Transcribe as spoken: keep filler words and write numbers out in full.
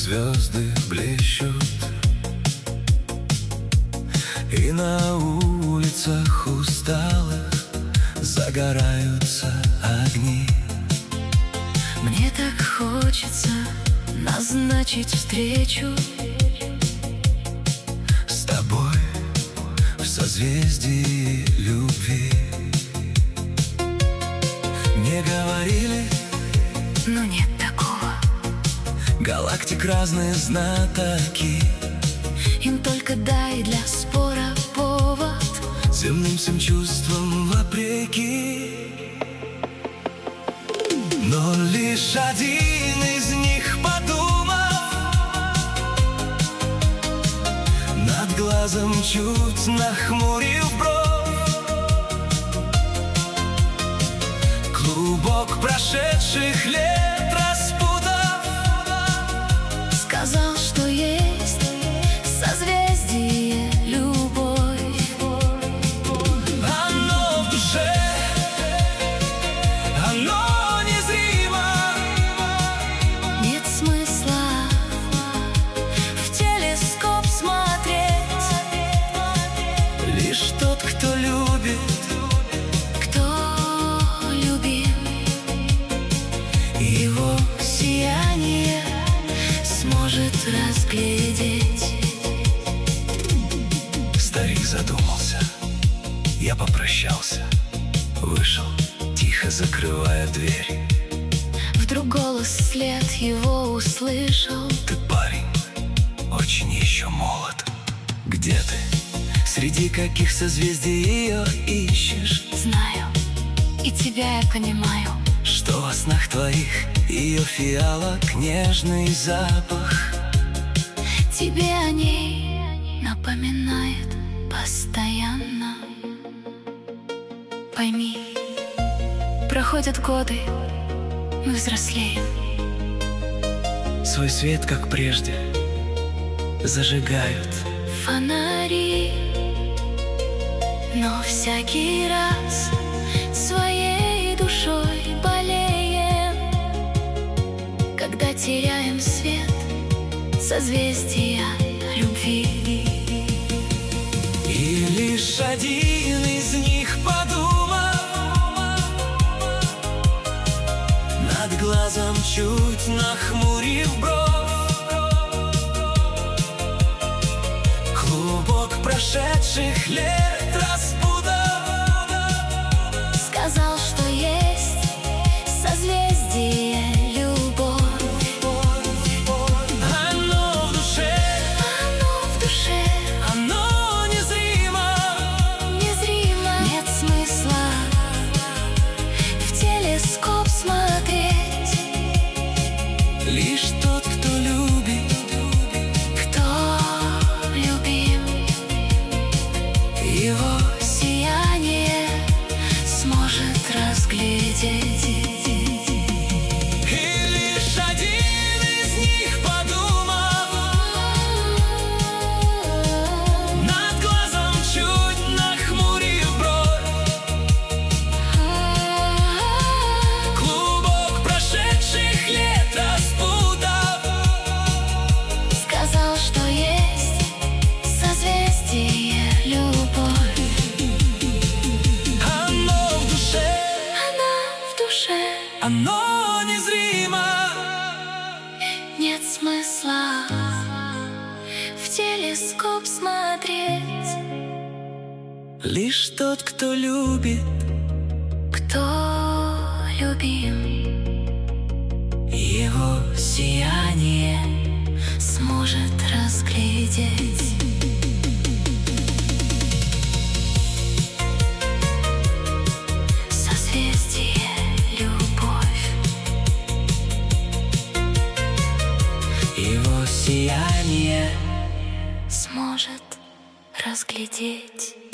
звезды блещут, и на улицах усталых загораются огни. Мне так хочется назначить встречу с тобой в созвездии любви. Не говорили, но нет такого. Галактик разные знатоки, им только дай для спора повод, земным всем чувствам вопреки. Но лишь один из них, подумав, над глазом чуть нахмурив бровь, клубок прошедших лет распутав, сказал, что есть созвездие любовь. Оно в душе, оно незримо. Нет смысла в телескоп смотреть. Лишь тот, кто любит, кто любим, его сияние сможет разглядеть. Старик задумался. Я попрощался, вышел, тихо закрывая дверь. Вдруг голос вслед его услышал: Ты, парень, очень еще молод. Где ты? Среди каких созвездий ее ищешь? Знаю, и тебя я понимаю, что во снах твоих ее фиалок нежный запах. тебе о ней напоминает постоянно. Пойми, проходят годы, мы взрослеем. Свой свет, как прежде, зажигают Фонари, но всякий раз своей душой болеем, когда теряем свет созвездия любви. И лишь один из них, подумав, над глазом чуть нахмурив бровь, клубок прошедших лет распутав, сказал, что есть созвездие любовь. Оно в душе, Оно в душе оно незримо. незримо. Нет смысла в телескоп смотреть. Лишь тот, кто любит, Кто любим, его сияние сможет разглядеть. и лишь один из них, подумав, над глазом чуть нахмурив бровь, клубок прошедших лет распутав, Сказал, что есть созвездие любовь. оно в душе, Она в душе, оно незримо. нет смысла в телескоп смотреть. Лишь тот, кто любит, Кто любим, его сияние сможет разглядеть. Созвездие любовь. его сияние Сможет разглядеть.